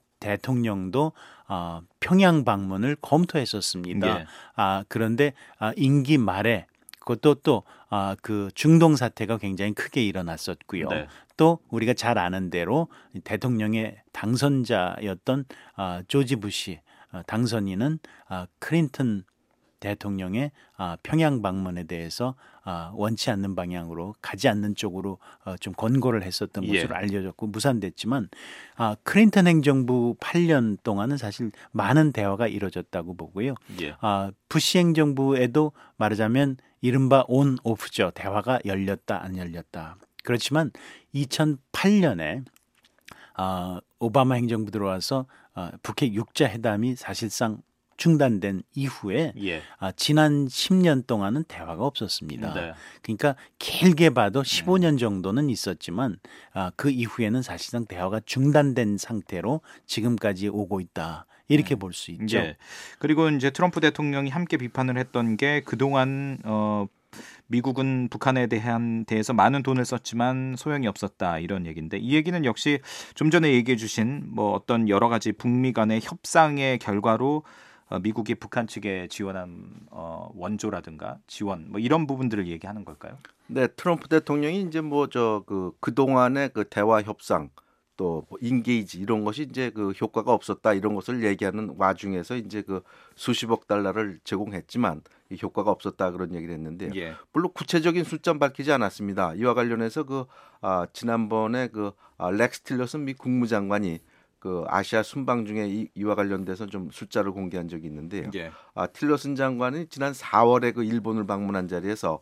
Speaker 3: 대통령도 어, 평양 방문을 검토했었습니다.
Speaker 2: 예.
Speaker 3: 아, 그런데 아, 임기 말에 그것도 또 아, 그 중동 사태가 굉장히 크게 일어났었고요.
Speaker 2: 네.
Speaker 3: 또 우리가 잘 아는 대로 대통령의 당선자였던 아, 조지 부시 아, 당선인은 아, 클린턴 대통령의 아, 평양 방문에 대해서 아, 원치 않는 방향으로 가지 않는 쪽으로 어, 좀 권고를 했었던
Speaker 2: 예.
Speaker 3: 것으로 알려졌고 무산됐지만 아, 클린턴 행정부 팔 년 동안은 사실 많은 대화가 이루어졌다고 보고요.
Speaker 2: 예.
Speaker 3: 아, 부시 행정부에도 말하자면 이른바 온 오프죠. 대화가 열렸다 안 열렸다. 그렇지만 이천팔 년에 아, 오바마 행정부 들어와서 아, 북핵 육자 회담이 사실상 중단된 이후에
Speaker 2: 예.
Speaker 3: 아, 지난 십 년 동안은 대화가 없었습니다.
Speaker 2: 네.
Speaker 3: 그러니까 길게 봐도 십오 년 정도는 있었지만 아, 그 이후에는 사실상 대화가 중단된 상태로 지금까지 오고 있다. 이렇게 볼 수 있죠.
Speaker 2: 예. 그리고 이제 트럼프 대통령이 함께 비판을 했던 게 그동안 어, 미국은 북한에 대한 대해서 많은 돈을 썼지만 소용이 없었다 이런 얘기인데 이 얘기는 역시 좀 전에 얘기해 주신 뭐 어떤 여러 가지 북미 간의 협상의 결과로 어, 미국이 북한 측에 지원한 어, 원조라든가 지원 뭐 이런 부분들을 얘기하는 걸까요?
Speaker 4: 네, 트럼프 대통령이 이제 뭐 저 그 그동안의 그 대화 협상 또 인게이지 이런 것이 이제 그 효과가 없었다 이런 것을 얘기하는 와중에서 이제 그 수십억 달러를 제공했지만 이 효과가 없었다 그런 얘기를 했는데요.
Speaker 2: 예.
Speaker 4: 물론 구체적인 숫자는 밝히지 않았습니다. 이와 관련해서 그 아, 지난번에 그 아, 렉스 틸러슨 미 국무장관이 그 아시아 순방 중에 이, 이와 관련돼서 좀 숫자를 공개한 적이 있는데요.
Speaker 2: 예.
Speaker 4: 아, 틸러슨 장관이 지난 사월에 그 일본을 방문한 자리에서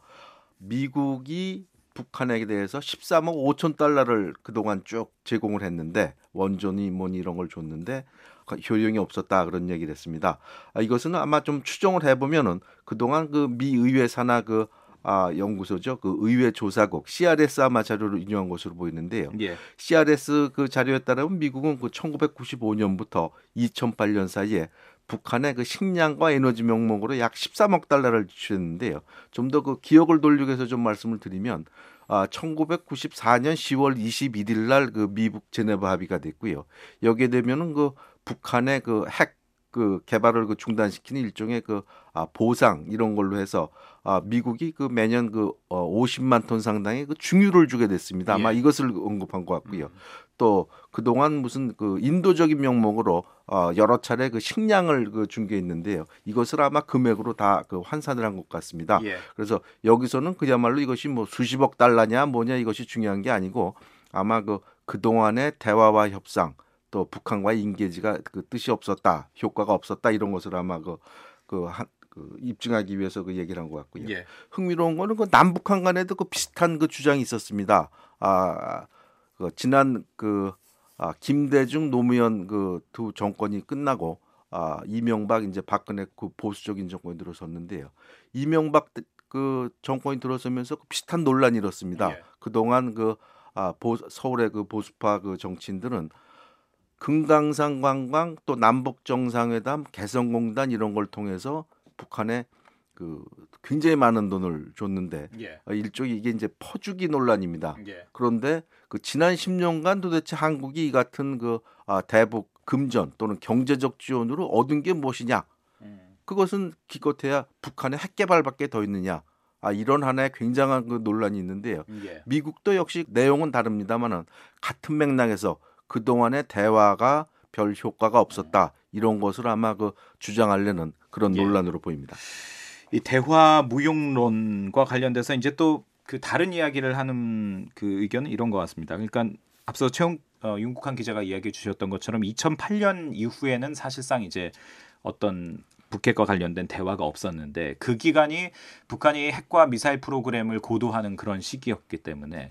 Speaker 4: 미국이 북한에 대해서 십삼억 오천 달러를 그동안 쭉 제공을 했는데 원전이 뭐니 이런 걸 줬는데 효용이 없었다 그런 얘기를 했습니다. 아, 이것은 아마 좀 추정을 해보면은 그동안 그 미 의회 산하 그 아, 연구소죠. 그 의회 조사국 씨알에스 아마 자료를 인용한 것으로 보이는데요.
Speaker 2: 예.
Speaker 4: 씨알에스 그 자료에 따르면 미국은 그 천구백구십오 년부터 이천팔 년 사이에 북한의 그 식량과 에너지 명목으로 약 십삼억 달러를 지출했는데요. 좀 더 그 기억을 돌리기 위해서 좀 말씀을 드리면 아, 천구백구십사 년 시월 이십일 날 그 미북 제네바 합의가 됐고요. 여기에 되면은 그 북한의 그 핵 그 개발을 그 중단시키는 일종의 그 아, 보상 이런 걸로 해서 아, 미국이 그 매년 그 어, 오십만 톤 상당의 그 중유를 주게 됐습니다. 아마
Speaker 2: 예.
Speaker 4: 이것을 언급한 것 같고요.
Speaker 2: 음.
Speaker 4: 또 그동안 무슨 그 인도적인 명목으로 어, 여러 차례 그 식량을 그 준 게 있는데요. 이것을 아마 금액으로 다 그 환산을 한 것 같습니다.
Speaker 2: 예.
Speaker 4: 그래서 여기서는 그야말로 이것이 뭐 수십억 달러냐 뭐냐 이것이 중요한 게 아니고 아마 그 그동안의 대화와 협상 또 북한과의 인게이지가 그 뜻이 없었다, 효과가 없었다 이런 것을 아마 그, 그, 한, 그 입증하기 위해서 그 얘기를 한 것 같고요.
Speaker 2: 예.
Speaker 4: 흥미로운 거는 그 남북한 간에도 그 비슷한 그 주장이 있었습니다. 아, 그 지난 그 아, 김대중 노무현 그 두 정권이 끝나고 아, 이명박 이제 박근혜 그 보수적인 정권이 들어섰는데요. 이명박 그 정권이 들어서면서 그 비슷한 논란이 일었습니다.
Speaker 2: 예.
Speaker 4: 그동안 그 아, 보, 서울의 그 보수파 그 정치인들은 금강산 관광 또 남북 정상회담 개성공단 이런 걸 통해서 북한에 그 굉장히 많은 돈을 줬는데
Speaker 2: 예.
Speaker 4: 일종의 이게 이제 퍼주기 논란입니다.
Speaker 2: 예.
Speaker 4: 그런데 그 지난 십 년간 도대체 한국이 이 같은 그 아, 대북 금전 또는 경제적 지원으로 얻은 게 무엇이냐?
Speaker 2: 음.
Speaker 4: 그것은 기껏해야 북한의 핵 개발밖에 더 있느냐? 아, 이런 하나의 굉장한 그 논란이 있는데요.
Speaker 2: 예.
Speaker 4: 미국도 역시 내용은 다릅니다만은 같은 맥락에서 그 동안의 대화가 별 효과가 없었다 이런 것을 아마 그 주장하려는 그런
Speaker 2: 예.
Speaker 4: 논란으로 보입니다.
Speaker 2: 이 대화 무용론과 관련돼서 이제 또 그 다른 이야기를 하는 그 의견은 이런 것 같습니다. 그러니까 앞서 최웅 어, 윤국한 기자가 이야기해 주셨던 것처럼 이천팔 년 이후에는 사실상 이제 어떤 북핵과 관련된 대화가 없었는데 그 기간이 북한이 핵과 미사일 프로그램을 고도하는 그런 시기였기 때문에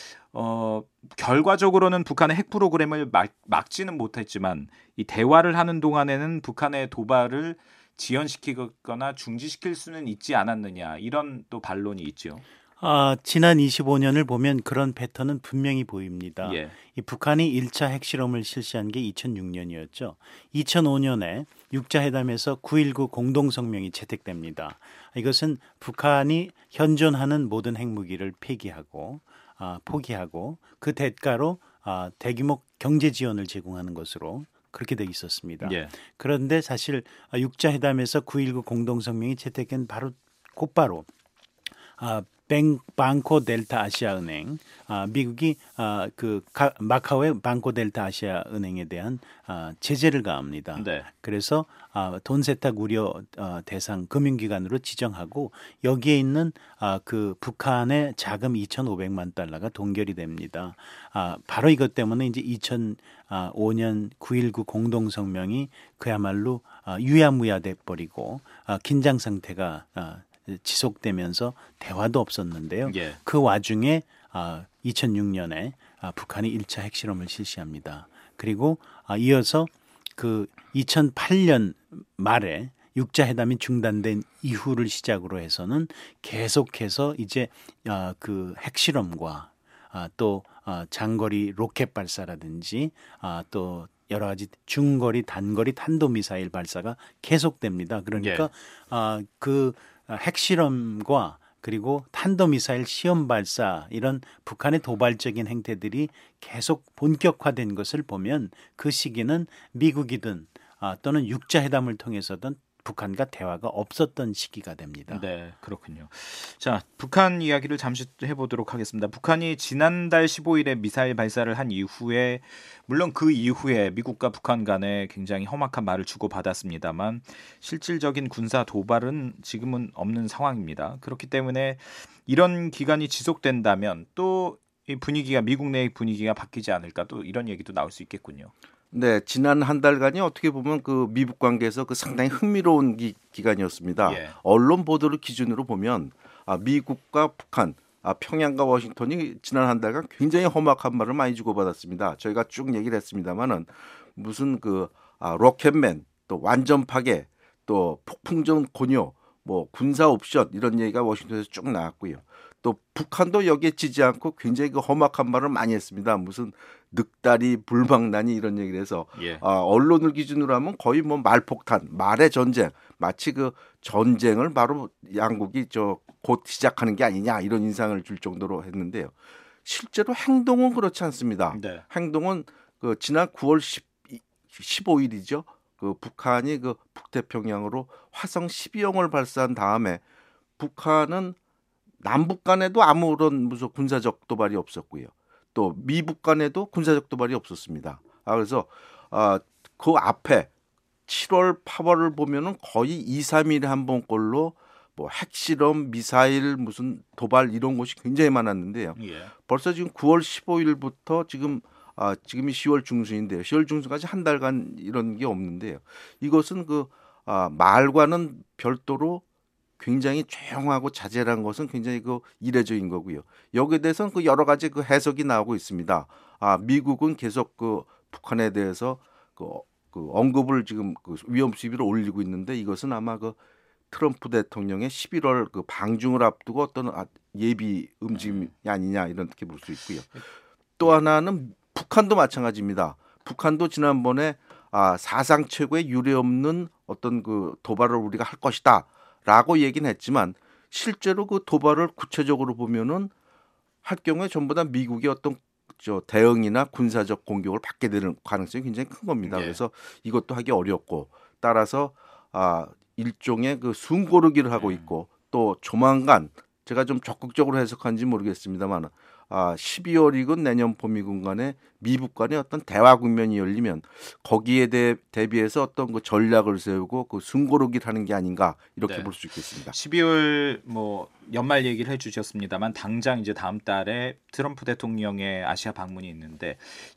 Speaker 2: 어, 결과적으로는 북한의 핵 프로그램을 막, 막지는 못했지만 이 대화를 하는 동안에는 북한의 도발을 지연시키거나 중지시킬 수는 있지 않았느냐 이런 또 반론이 있죠.
Speaker 3: 아, 지난 이십오 년을 보면 그런 패턴은 분명히 보입니다.
Speaker 2: 예.
Speaker 3: 이 북한이 일 차 핵실험을 실시한 게 이천육 년이었죠. 이천오 년에 육 자 회담에서 구일구 공동성명이 채택됩니다. 이것은 북한이 현존하는 모든 핵무기를 폐기하고 아, 포기하고 그 대가로 아, 대규모 경제 지원을 제공하는 것으로 그렇게 돼 있었습니다.
Speaker 2: 예.
Speaker 3: 그런데 사실 육 자 회담에서 구일구 공동성명이 채택된 바로 곧바로 아, 뱅, 방코 델타 아시아은행, 아, 미국이 아, 그 가, 마카오의 방코 델타 아시아은행에 대한 아, 제재를 가합니다.
Speaker 2: 네.
Speaker 3: 그래서 아, 돈 세탁 우려 어, 대상 금융기관으로 지정하고 여기에 있는 아, 그 북한의 자금 이천오백만 달러가 동결이 됩니다. 아, 바로 이것 때문에 이제 이천오 년 구일구 공동성명이 그야말로 아, 유야무야 돼 버리고 아, 긴장 상태가 아, 지속되면서 대화도 없었는데요.
Speaker 2: 예.
Speaker 3: 그 와중에 아, 이천육 년에 아, 북한이 일 차 핵실험을 실시합니다. 그리고 아, 이어서 그 이천팔 년 말에 육 자 회담이 중단된 이후를 시작으로 해서는 계속해서 이제 아, 그 핵실험과 아, 또 아, 장거리 로켓 발사라든지 아, 또 여러 가지 중거리, 단거리 탄도미사일 발사가 계속됩니다. 그러니까
Speaker 2: 예.
Speaker 3: 아, 그 핵실험과 그리고 탄도미사일 시험 발사 이런 북한의 도발적인 행태들이 계속 본격화된 것을 보면 그 시기는 미국이든 아, 또는 육 자 회담을 통해서든 북한과 대화가 없었던 시기가 됩니다.
Speaker 2: 네, 그렇군요. 자, 북한 이야기를 잠시 해보도록 하겠습니다. 북한이 지난달 십오일에 미사일 발사를 한 이후에 물론 그 이후에 미국과 북한 간에 굉장히 험악한 말을 주고받았습니다만 실질적인 군사 도발은 지금은 없는 상황입니다. 그렇기 때문에 이런 기간이 지속된다면 또 이 분위기가 미국 내의 분위기가 바뀌지 않을까 또 이런 얘기도 나올 수 있겠군요.
Speaker 4: 네, 지난 한 달간이 어떻게 보면 그 미북 관계에서 그 상당히 흥미로운 기, 기간이었습니다.
Speaker 2: 예.
Speaker 4: 언론 보도를 기준으로 보면 아, 미국과 북한, 아, 평양과 워싱턴이 지난 한 달간 굉장히 험악한 말을 많이 주고받았습니다. 저희가 쭉 얘기를 했습니다만은 무슨 그 아, 로켓맨, 또 완전 파괴, 또 폭풍전 고뇨, 뭐 군사 옵션 이런 얘기가 워싱턴에서 쭉 나왔고요. 또 북한도 여기에 지지 않고 굉장히 그 험악한 말을 많이 했습니다. 무슨 늑다리, 불망난이 이런 얘기를 해서
Speaker 2: 예.
Speaker 4: 아, 언론을 기준으로 하면 거의 뭐 말폭탄, 말의 전쟁, 마치 그 전쟁을 바로 양국이 저 곧 시작하는 게 아니냐 이런 인상을 줄 정도로 했는데요. 실제로 행동은 그렇지 않습니다.
Speaker 2: 네.
Speaker 4: 행동은 그 지난 구월 십오일이죠. 그 북한이 그 북태평양으로 화성 십이 형을 발사한 다음에 북한은 남북 간에도 아무런 무슨 군사적 도발이 없었고요. 또 미북 간에도 군사적 도발이 없었습니다. 아, 그래서 아, 그 앞에 칠월, 팔월을 보면은 거의 이, 삼 일에 한 번꼴로 뭐 핵실험, 미사일, 무슨 도발 이런 것이 굉장히 많았는데요.
Speaker 2: 예.
Speaker 4: 벌써 지금 구월 십오일부터 지금 아, 지금이 시월 중순인데요. 시월 중순까지 한 달간 이런 게 없는데요. 이것은 그 아, 말과는 별도로 굉장히 조용하고 자제한 것은 굉장히 그 이례적인 거고요. 여기에 대해서는 그 여러 가지 그 해석이 나오고 있습니다. 아, 미국은 계속 그 북한에 대해서 그, 그 언급을 지금 그 위험 수위를 올리고 있는데 이것은 아마 그 트럼프 대통령의 십일월 그 방중을 앞두고 어떤 예비 움직임이 아니냐 이렇게 볼 수 있고요. 또 하나는 북한도 마찬가지입니다. 북한도 지난번에 아, 사상 최고의 유례없는 어떤 그 도발을 우리가 할 것이다. 라고 얘기는 했지만 실제로 그 도발을 구체적으로 보면은 할 경우에 전부 다 미국의 어떤 저 대응이나 군사적 공격을 받게 되는 가능성이 굉장히 큰 겁니다.
Speaker 2: 네.
Speaker 4: 그래서 이것도 하기 어렵고 따라서 아, 일종의 그 숨고르기를 하고 있고 또 조만간 제가 좀 적극적으로 해석한지 모르겠습니다만 아, 십이월이건 내년 봄이건 간에 미북 간의 어떤 대화 국면이 열리면 거기에 대, 대비해서 어떤 그 전략을 세우고 그 숨고르기를 하는 게 아닌가 이렇게
Speaker 2: 네.
Speaker 4: 볼 수 있겠습니다.
Speaker 2: 십이월 뭐 연말 얘기를 해주셨습니다만 당장 이제 다음 달에 트럼프 대통령의 아시아 방문이 있는데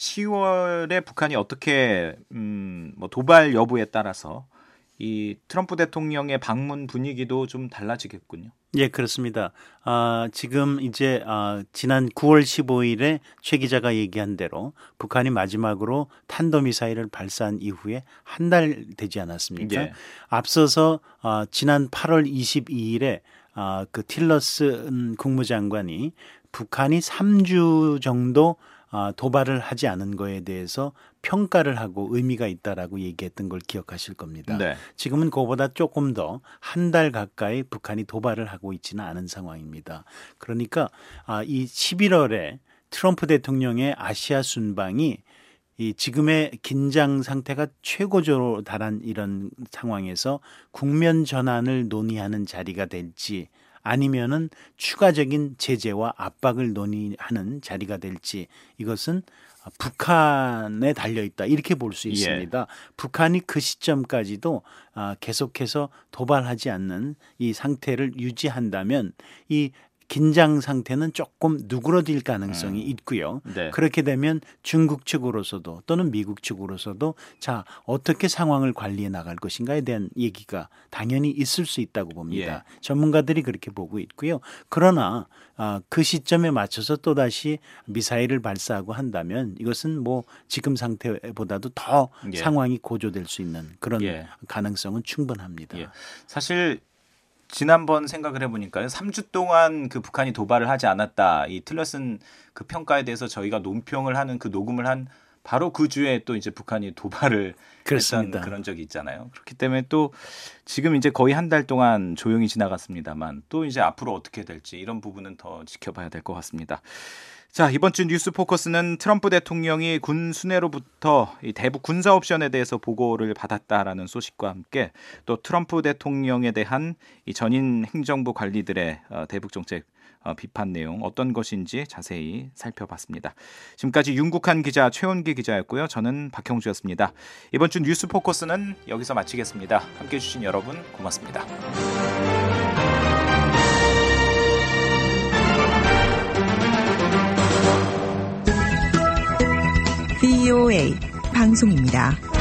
Speaker 2: 시월에 북한이 어떻게 음, 뭐 도발 여부에 따라서 이 트럼프 대통령의 방문 분위기도 좀 달라지겠군요.
Speaker 3: 예, 그렇습니다. 아, 지금 이제 아, 지난 구월 십오일에 최 기자가 얘기한 대로 북한이 마지막으로 탄도미사일을 발사한 이후에 한 달 되지 않았습니까?
Speaker 2: 예.
Speaker 3: 앞서서 아, 지난 팔월 이십이일에 아, 그 틸러슨 국무장관이 북한이 삼 주 정도 아, 도발을 하지 않은 거에 대해서 평가를 하고 의미가 있다라고 얘기했던 걸 기억하실 겁니다.
Speaker 2: 네.
Speaker 3: 지금은 그거보다 조금 더 한 달 가까이 북한이 도발을 하고 있지는 않은 상황입니다. 그러니까 아, 이 십일월에 트럼프 대통령의 아시아 순방이 이 지금의 긴장 상태가 최고조로 달한 이런 상황에서 국면 전환을 논의하는 자리가 될지 아니면은 추가적인 제재와 압박을 논의하는 자리가 될지 이것은 북한에 달려 있다 이렇게 볼 수 있습니다.
Speaker 2: 예.
Speaker 3: 북한이 그 시점까지도 계속해서 도발하지 않는 이 상태를 유지한다면 이 긴장 상태는 조금 누그러질 가능성이
Speaker 2: 음.
Speaker 3: 있고요.
Speaker 2: 네.
Speaker 3: 그렇게 되면 중국 측으로서도 또는 미국 측으로서도 자 어떻게 상황을 관리해 나갈 것인가에 대한 얘기가 당연히 있을 수 있다고 봅니다.
Speaker 2: 예.
Speaker 3: 전문가들이 그렇게 보고 있고요. 그러나 아, 그 시점에 맞춰서 또다시 미사일을 발사하고 한다면 이것은 뭐 지금 상태보다도 더
Speaker 2: 예.
Speaker 3: 상황이 고조될 수 있는 그런
Speaker 2: 예.
Speaker 3: 가능성은 충분합니다.
Speaker 2: 예. 사실 지난번 생각을 해보니까요. 삼 주 동안 그 북한이 도발을 하지 않았다. 이 틸러슨 그 평가에 대해서 저희가 논평을 하는 그 녹음을 한 바로 그 주에 또 이제 북한이 도발을
Speaker 3: 그렇습니다.
Speaker 2: 했던 그런 적이 있잖아요. 그렇기 때문에 또 지금 이제 거의 한 달 동안 조용히 지나갔습니다만 또 이제 앞으로 어떻게 될지 이런 부분은 더 지켜봐야 될 것 같습니다. 자, 이번 주 뉴스 포커스는 트럼프 대통령이 군 수뇌로부터 이 대북 군사 옵션에 대해서 보고를 받았다라는 소식과 함께 또 트럼프 대통령에 대한 이 전임 행정부 관리들의 대북 정책 비판 내용 어떤 것인지 자세히 살펴봤습니다. 지금까지 윤국한 기자, 최원기 기자였고요. 저는 박형주였습니다. 이번 주 뉴스 포커스는 여기서 마치겠습니다. 함께해 주신 여러분 고맙습니다.
Speaker 6: 브이오에이 방송입니다.